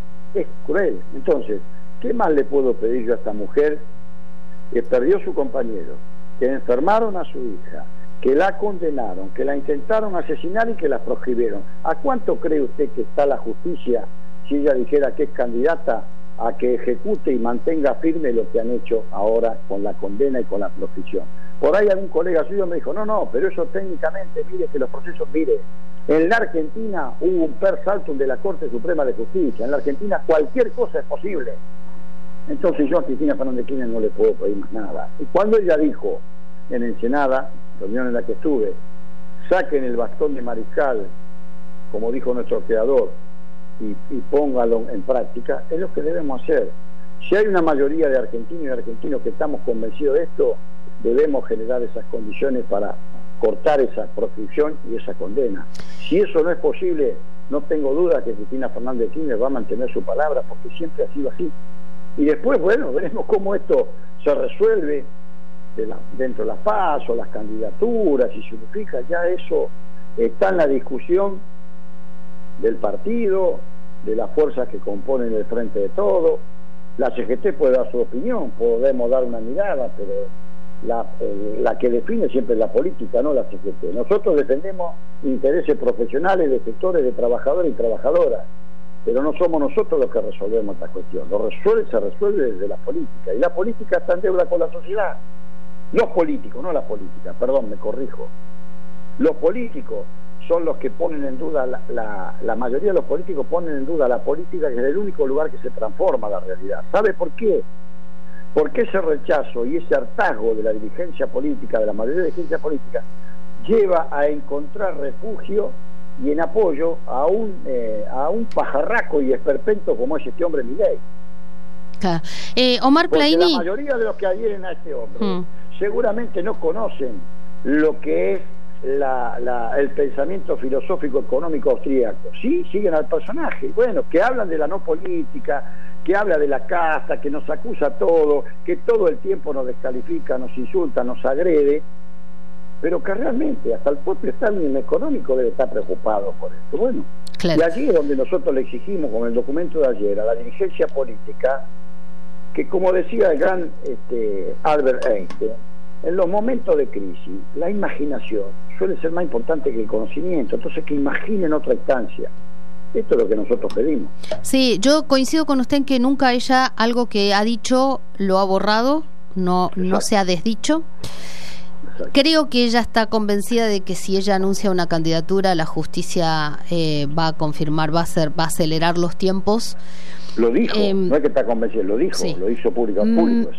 Entonces, ¿qué más le puedo pedir yo a esta mujer que perdió su compañero, que enfermaron a su hija, que la condenaron, que la intentaron asesinar y que la proscribieron? ¿A cuánto cree usted que está la justicia si ella dijera que es candidata a que ejecute y mantenga firme lo que han hecho ahora con la condena y con la proscripción? Por ahí algún colega suyo me dijo, no, pero eso técnicamente, mire que los procesos, en la Argentina hubo un per saltum de la Corte Suprema de Justicia, en la Argentina cualquier cosa es posible. Entonces yo a Cristina Fernández de Kirchner no le puedo pedir más nada. Y cuando ella dijo en Ensenada, reunión en la que estuve, saquen el bastón de mariscal, como dijo nuestro creador, y póngalo en práctica, es lo que debemos hacer. Si hay una mayoría de argentinos y argentinos que estamos convencidos de esto, debemos generar esas condiciones para cortar esa proscripción y esa condena. Si eso no es posible, no tengo duda que Cristina Fernández de Kirchner va a mantener su palabra, porque siempre ha sido así. Y después, veremos cómo esto se resuelve dentro de las PASO, las candidaturas, si se unifica, ya eso está en la discusión del partido, de las fuerzas que componen el Frente de Todos. La CGT puede dar su opinión, podemos dar una mirada, pero la que define siempre es la política, no la CGT. Nosotros defendemos intereses profesionales de sectores de trabajadores y trabajadoras, pero no somos nosotros los que resolvemos esta cuestión. Se resuelve desde la política, y la política está en deuda con la sociedad. Los políticos, no la política, perdón, me corrijo. Los políticos son los que ponen en duda, la mayoría de los políticos ponen en duda la política, que es el único lugar que se transforma la realidad. ¿Sabe por qué? Porque ese rechazo y ese hartazgo de la dirigencia política, de la mayoría de la dirigencia política, lleva a encontrar refugio y en apoyo a un pajarraco y esperpento como es este hombre Milei. Omar Plaini. Porque la mayoría de los que adhieren a este hombre seguramente no conocen lo que es el pensamiento filosófico económico austríaco. Sí, siguen al personaje. Bueno, que hablan de la no política, que habla de la casta, que nos acusa todo, que todo el tiempo nos descalifica, nos insulta, nos agrede, pero que realmente hasta el propio establishment económico debe estar preocupado por esto. Bueno, claro. Y allí es donde nosotros le exigimos, con el documento de ayer, a la dirigencia política, que como decía el gran Albert Einstein, en los momentos de crisis, la imaginación suele ser más importante que el conocimiento, entonces que imaginen otra instancia. Esto es lo que nosotros pedimos. Sí, yo coincido con usted en que nunca ella algo que ha dicho lo ha borrado, no se ha desdicho. Exacto. Creo que ella está convencida de que si ella anuncia una candidatura, la justicia va a confirmar, va a acelerar los tiempos. Lo dijo, no es que está convencido, lo dijo, sí. Lo hizo público eso.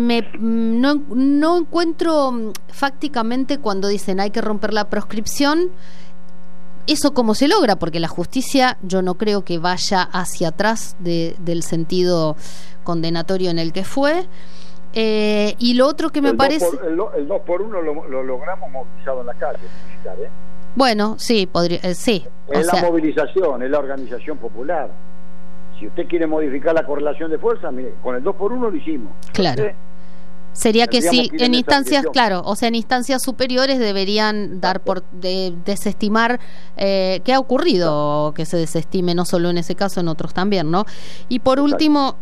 No encuentro fácticamente cuando dicen hay que romper la proscripción, eso cómo se logra, porque la justicia yo no creo que vaya hacia atrás del sentido condenatorio en el que fue. Y lo otro que me parece... el 2x1 lo logramos movilizado en la calle. Bueno, sí, podría, sí. Es la movilización, es la organización popular. Si usted quiere modificar la correlación de fuerza, mire, con el 2x1 lo hicimos. Claro. Sería que sí, en instancias, claro, o sea, en instancias superiores deberían dar por desestimar qué ha ocurrido, que se desestime no solo en ese caso, en otros también, ¿no? Y por último,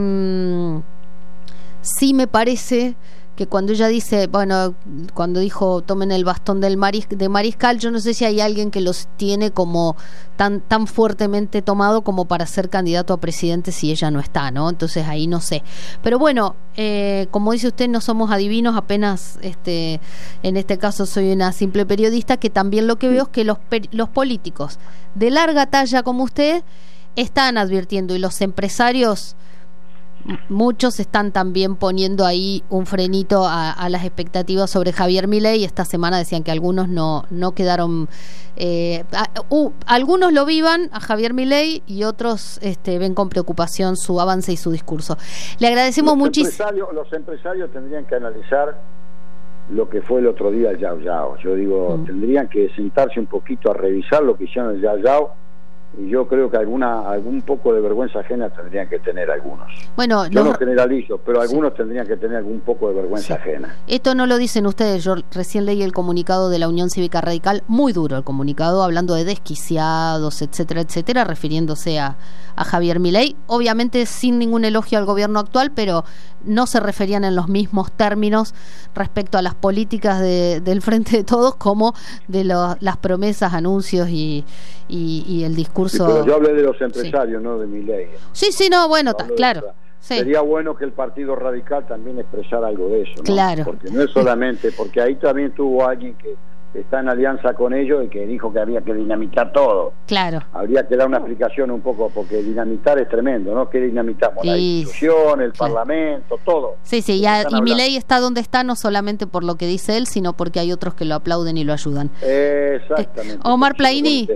sí me parece que cuando ella dice, bueno, cuando dijo tomen el bastón de mariscal, yo no sé si hay alguien que los tiene como tan fuertemente tomado como para ser candidato a presidente si ella no está, ¿no? Entonces ahí no sé. Pero bueno, como dice usted, no somos adivinos, apenas en este caso soy una simple periodista, que también lo que veo es que los políticos de larga talla como usted están advirtiendo, y los empresarios, muchos están también poniendo ahí un frenito a las expectativas sobre Javier Milei. Esta semana decían que algunos no quedaron, algunos lo vivan a Javier Milei y otros ven con preocupación su avance y su discurso. Le agradecemos muchísimo. Los empresarios tendrían que analizar lo que fue el otro día el Yao Yao. Yo digo, tendrían que sentarse un poquito a revisar lo que hicieron el Yao Yao. Y yo creo que algún poco de vergüenza ajena tendrían que tener algunos. Bueno, yo no generalizo, pero algunos tendrían que tener algún poco de vergüenza ajena. Esto no lo dicen ustedes, yo recién leí el comunicado de la Unión Cívica Radical, muy duro el comunicado, hablando de desquiciados, etcétera, etcétera, refiriéndose a Javier Milei, obviamente sin ningún elogio al gobierno actual, pero no se referían en los mismos términos respecto a las políticas del Frente de Todos como de las promesas, anuncios y el discurso. Sí, pero yo hablé de los empresarios, no de Milei. Sí, no, bueno, claro. Sí. Sería bueno que el Partido Radical también expresara algo de eso, ¿no? Claro. Porque no es solamente, porque ahí también tuvo alguien que está en alianza con ellos y que dijo que había que dinamitar todo. Claro. Habría que dar una explicación un poco, porque dinamitar es tremendo, ¿no? ¿Qué dinamitamos? La institución, el Parlamento, todo. Sí, y Milei está donde está no solamente por lo que dice él, sino porque hay otros que lo aplauden y lo ayudan. Exactamente. Omar Plaini,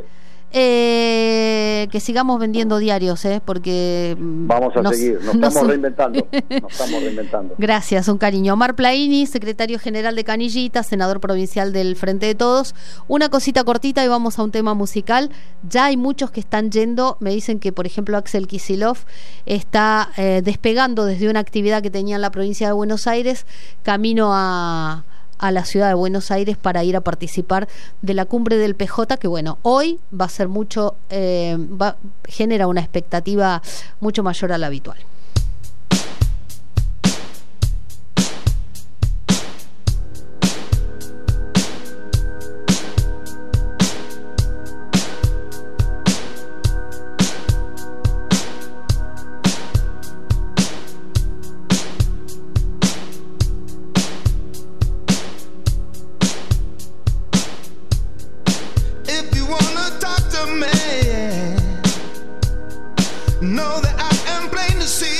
que sigamos vendiendo diarios, porque vamos a seguir, nos estamos reinventando. Gracias, un cariño. Omar Plaini, secretario general de Canillita, senador provincial del Frente de Todos. Una cosita cortita y vamos a un tema musical. Ya hay muchos que están yendo, me dicen que por ejemplo Axel Kicillof está despegando desde una actividad que tenía en la provincia de Buenos Aires, camino a la ciudad de Buenos Aires para ir a participar de la cumbre del PJ, que bueno, hoy va a ser mucho, genera una expectativa mucho mayor a la habitual. Know that I am plain to see.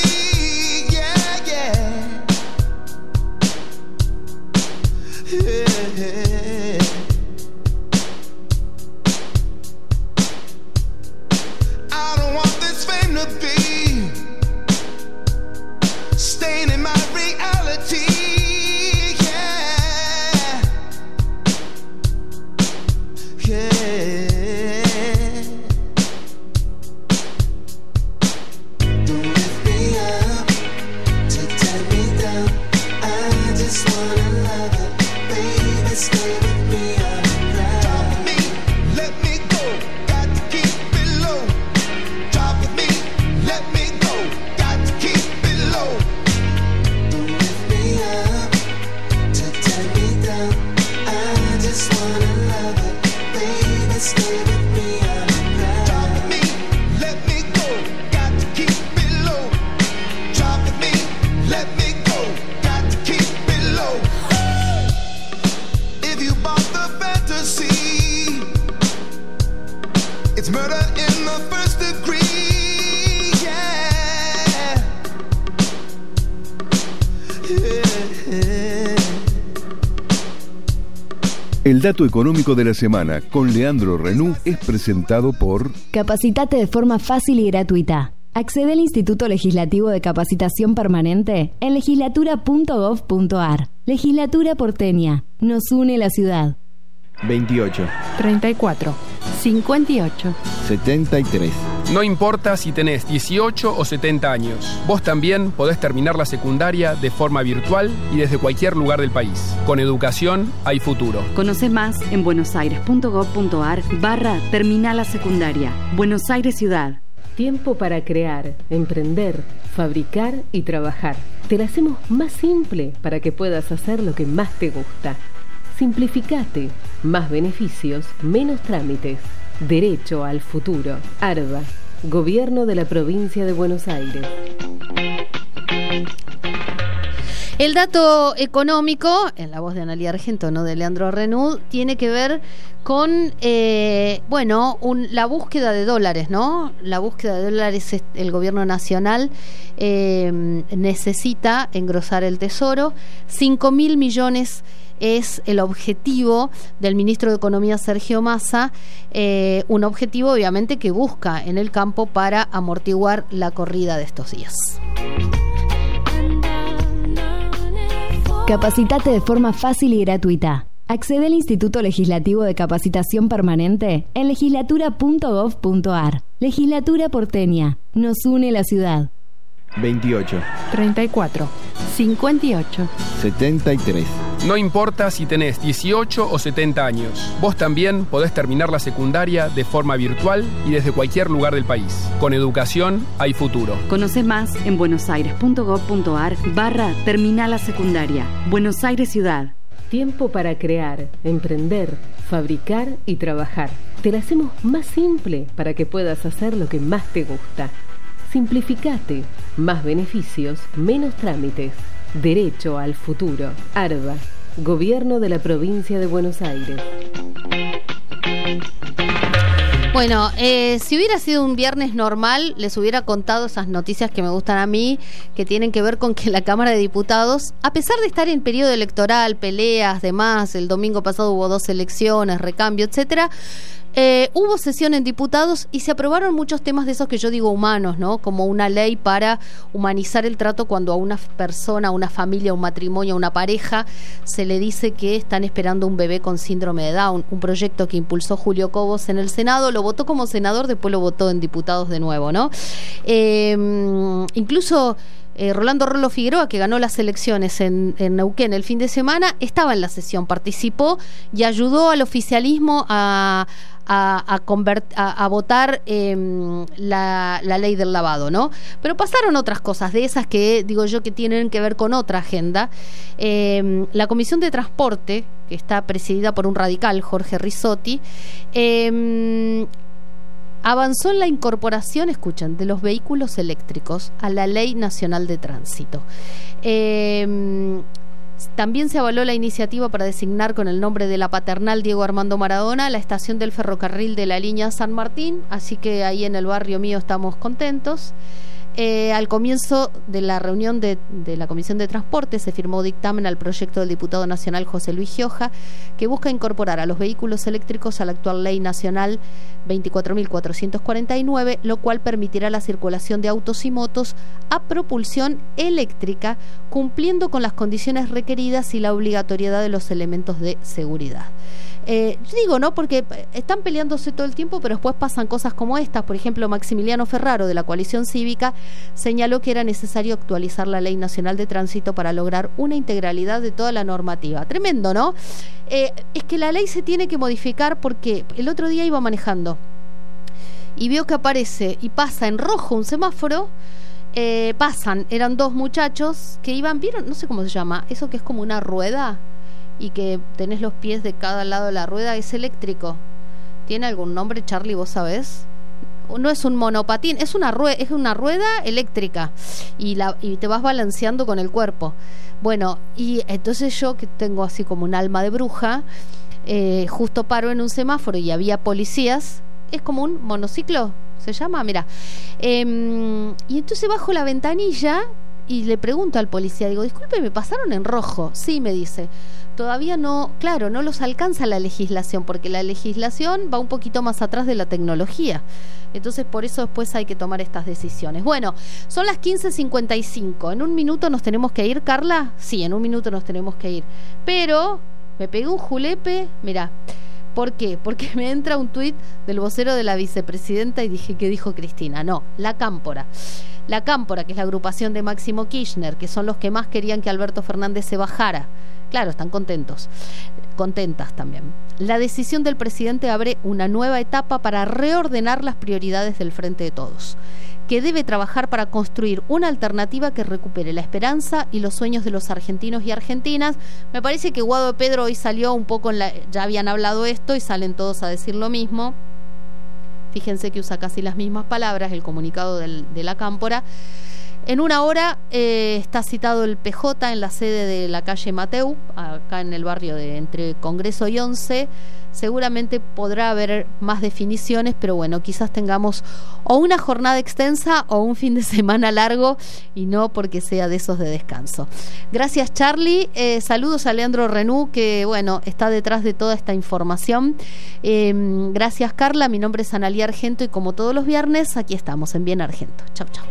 El dato económico de la semana con Leandro Renú es presentado por Capacitate de forma fácil y gratuita. Accede al Instituto Legislativo de Capacitación Permanente en legislatura.gov.ar. Legislatura porteña. Nos une la ciudad. 28, 34, 58. 73. No importa si tenés 18 o 70 años, vos también podés terminar la secundaria de forma virtual y desde cualquier lugar del país. Con educación hay futuro. Conoce más en buenosaires.gov.ar/terminal la secundaria. Buenos Aires Ciudad. Tiempo para crear, emprender, fabricar y trabajar. Te la hacemos más simple para que puedas hacer lo que más te gusta. Simplificate. Más beneficios, menos trámites. Derecho al futuro. ARBA. Gobierno de la Provincia de Buenos Aires. El dato económico, en la voz de Analía Argento, no de Leandro Renú, tiene que ver con, la búsqueda de dólares, ¿no? La búsqueda de dólares, el gobierno nacional necesita engrosar el tesoro. 5.000 millones es el objetivo del ministro de Economía Sergio Massa, un objetivo obviamente que busca en el campo para amortiguar la corrida de estos días. Capacitate de forma fácil y gratuita. Accede al Instituto Legislativo de Capacitación Permanente en legislatura.gov.ar. Legislatura porteña. Nos une la ciudad. 28, 34, 58. 73. No importa si tenés 18 o 70 años, vos también podés terminar la secundaria de forma virtual y desde cualquier lugar del país. Con educación hay futuro. Conoce más en buenosaires.gov.ar/terminal la secundaria. Buenos Aires Ciudad. Tiempo para crear, emprender, fabricar y trabajar. Te la hacemos más simple para que puedas hacer lo que más te gusta. Simplificate. Más beneficios, menos trámites. Derecho al futuro. ARBA. Gobierno de la Provincia de Buenos Aires. Bueno, si hubiera sido un viernes normal, les hubiera contado esas noticias que me gustan a mí, que tienen que ver con que la Cámara de Diputados, a pesar de estar en periodo electoral, peleas, demás, el domingo pasado hubo 2 elecciones, recambio, etcétera, hubo sesión en diputados y se aprobaron muchos temas de esos que yo digo humanos, ¿no? Como una ley para humanizar el trato cuando a una persona, a una familia, a un matrimonio, a una pareja se le dice que están esperando un bebé con síndrome de Down, un proyecto que impulsó Julio Cobos en el Senado, lo votó como senador, después lo votó en diputados de nuevo, ¿no? Incluso Rolando Rolo Figueroa, que ganó las elecciones en Neuquén el fin de semana, estaba en la sesión, participó y ayudó al oficialismo a votar la ley del lavado, ¿no? Pero pasaron otras cosas de esas que digo yo que tienen que ver con otra agenda. La Comisión de Transporte, que está presidida por un radical, Jorge Rizzotti, avanzó en la incorporación, escuchen, de los vehículos eléctricos a la Ley Nacional de Tránsito. También se avaló la iniciativa para designar con el nombre de la paternal Diego Armando Maradona la estación del ferrocarril de la línea San Martín, así que ahí en el barrio mío estamos contentos. Al comienzo de la reunión de la Comisión de Transporte se firmó dictamen al proyecto del diputado nacional José Luis Gioja, que busca incorporar a los vehículos eléctricos a la actual Ley Nacional 24.449, lo cual permitirá la circulación de autos y motos a propulsión eléctrica, cumpliendo con las condiciones requeridas y la obligatoriedad de los elementos de seguridad. Yo digo, ¿no? Porque están peleándose todo el tiempo, pero después pasan cosas como estas. Por ejemplo, Maximiliano Ferraro, de la Coalición Cívica, señaló que era necesario actualizar la Ley Nacional de Tránsito para lograr una integralidad de toda la normativa. Tremendo, ¿no? Es que la ley se tiene que modificar porque el otro día iba manejando y veo que aparece y pasa en rojo un semáforo. Eran 2 muchachos que iban, ¿vieron? No sé cómo se llama, eso que es como una rueda y que tenés los pies de cada lado de la rueda, es eléctrico. ¿Tiene algún nombre, Charlie, vos sabés? No es un monopatín, es una rueda eléctrica y te vas balanceando con el cuerpo. Bueno, y entonces yo, que tengo así como un alma de bruja, justo paro en un semáforo y había policías. Es como un monociclo, se llama, mira. Y entonces bajo la ventanilla y le pregunto al policía, digo, disculpe, ¿me pasaron en rojo? Sí, me dice. Todavía no, claro, no los alcanza la legislación, porque la legislación va un poquito más atrás de la tecnología. Entonces, por eso después hay que tomar estas decisiones. Bueno, son las 15:55. ¿En un minuto nos tenemos que ir, Carla? Sí, en un minuto nos tenemos que ir. Pero me pegué un julepe, mirá. ¿Por qué? Porque me entra un tuit del vocero de la vicepresidenta y dije, ¿qué dijo Cristina? No, la Cámpora. La Cámpora, que es la agrupación de Máximo Kirchner, que son los que más querían que Alberto Fernández se bajara. Claro, están contentas también. La decisión del presidente abre una nueva etapa para reordenar las prioridades del Frente de Todos, que debe trabajar para construir una alternativa que recupere la esperanza y los sueños de los argentinos y argentinas. Me parece que Guado de Pedro hoy salió un poco ya habían hablado esto y salen todos a decir lo mismo. Fíjense que usa casi las mismas palabras el comunicado de la Cámpora. En una hora está citado el PJ en la sede de la calle Mateu, acá en el barrio de entre Congreso y 11. Seguramente podrá haber más definiciones, pero bueno, quizás tengamos o una jornada extensa o un fin de semana largo y no porque sea de esos de descanso. Gracias, Charlie. Saludos a Leandro Renú, que bueno, está detrás de toda esta información. Gracias, Carla. Mi nombre es Analía Argento y como todos los viernes, aquí estamos en Bien Argento. Chau, chau.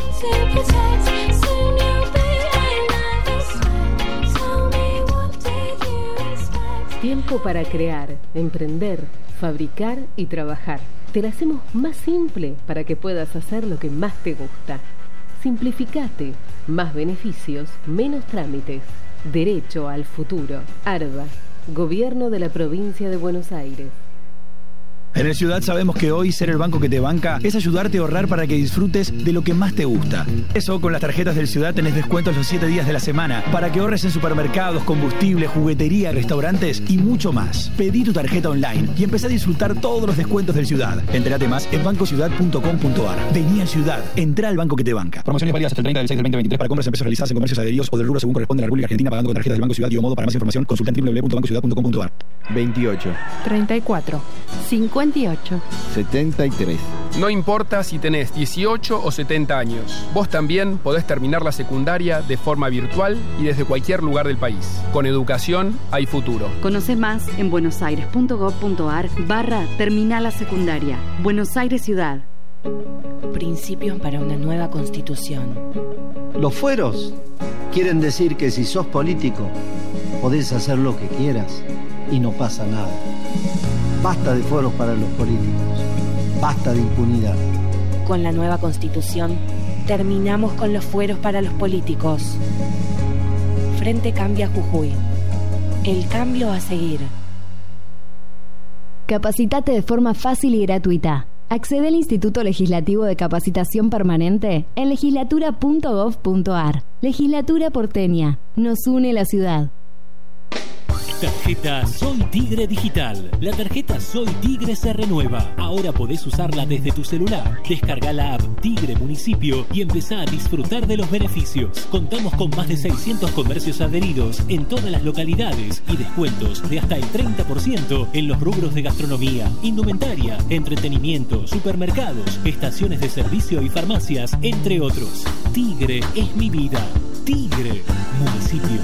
Tiempo para crear, emprender, fabricar y trabajar. Te la hacemos más simple para que puedas hacer lo que más te gusta. Simplificate. Más beneficios, menos trámites. Derecho al futuro. ARBA. Gobierno de la Provincia de Buenos Aires. En el Ciudad sabemos que hoy ser el banco que te banca es ayudarte a ahorrar para que disfrutes de lo que más te gusta. Eso, con las tarjetas del Ciudad tenés descuentos los 7 días de la semana para que ahorres en supermercados, combustible, juguetería, restaurantes y mucho más. Pedí tu tarjeta online y empecé a disfrutar todos los descuentos del Ciudad. Entérate más en bancociudad.com.ar. Vení al Ciudad, entrá al banco que te banca. Promociones válidas hasta el 30 del 6 del 2023 para compras en pesos realizadas en comercios adheridos o del rubro según corresponde a la República Argentina pagando con tarjetas del Banco Ciudad y o modo. Para más información consulta en www.bancociudad.com.ar. 28. 34. 58. 73. No importa si tenés 18 o 70 años, vos también podés terminar la secundaria de forma virtual y desde cualquier lugar del país. Con educación hay futuro. Conoce más en buenosaires.gov.ar/terminal la secundaria. Buenos Aires Ciudad. Principios para una nueva constitución. Los fueros quieren decir que si sos político, podés hacer lo que quieras y no pasa nada. Basta de fueros para los políticos. Basta de impunidad. Con la nueva constitución, terminamos con los fueros para los políticos. Frente Cambia Jujuy. El cambio a seguir. Capacitate de forma fácil y gratuita. Accede al Instituto Legislativo de Capacitación Permanente en legislatura.gov.ar. Legislatura porteña. Nos une la ciudad. Tarjeta Soy Tigre Digital. La tarjeta Soy Tigre se renueva. Ahora podés usarla desde tu celular. Descarga la app Tigre Municipio y empezá a disfrutar de los beneficios. Contamos con más de 600 comercios adheridos en todas las localidades y descuentos de hasta el 30% en los rubros de gastronomía, indumentaria, entretenimiento, supermercados, estaciones de servicio y farmacias, entre otros. Tigre es mi vida. Tigre Municipio.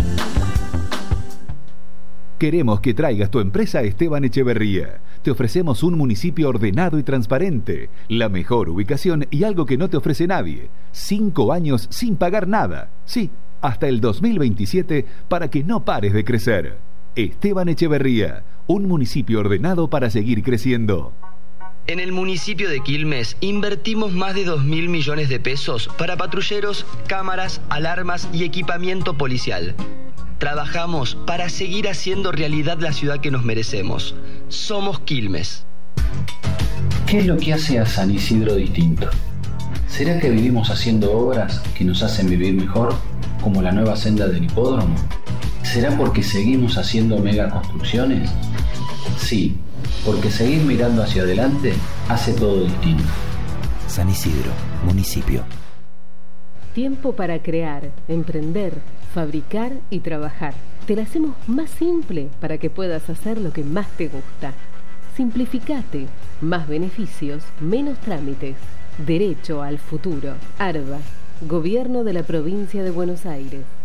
Queremos que traigas tu empresa a Esteban Echeverría. Te ofrecemos un municipio ordenado y transparente, la mejor ubicación y algo que no te ofrece nadie. 5 años sin pagar nada. Sí, hasta el 2027 para que no pares de crecer. Esteban Echeverría, un municipio ordenado para seguir creciendo. En el municipio de Quilmes invertimos más de 2.000 millones de pesos para patrulleros, cámaras, alarmas y equipamiento policial. Trabajamos para seguir haciendo realidad la ciudad que nos merecemos. Somos Quilmes. ¿Qué es lo que hace a San Isidro distinto? ¿Será que vivimos haciendo obras que nos hacen vivir mejor, como la nueva senda del hipódromo? ¿Será porque seguimos haciendo megaconstrucciones? Sí, porque seguir mirando hacia adelante hace todo distinto. San Isidro, municipio. Tiempo para crear, emprender, fabricar y trabajar. Te la hacemos más simple para que puedas hacer lo que más te gusta. Simplificate. Más beneficios, menos trámites. Derecho al futuro. ARBA. Gobierno de la Provincia de Buenos Aires.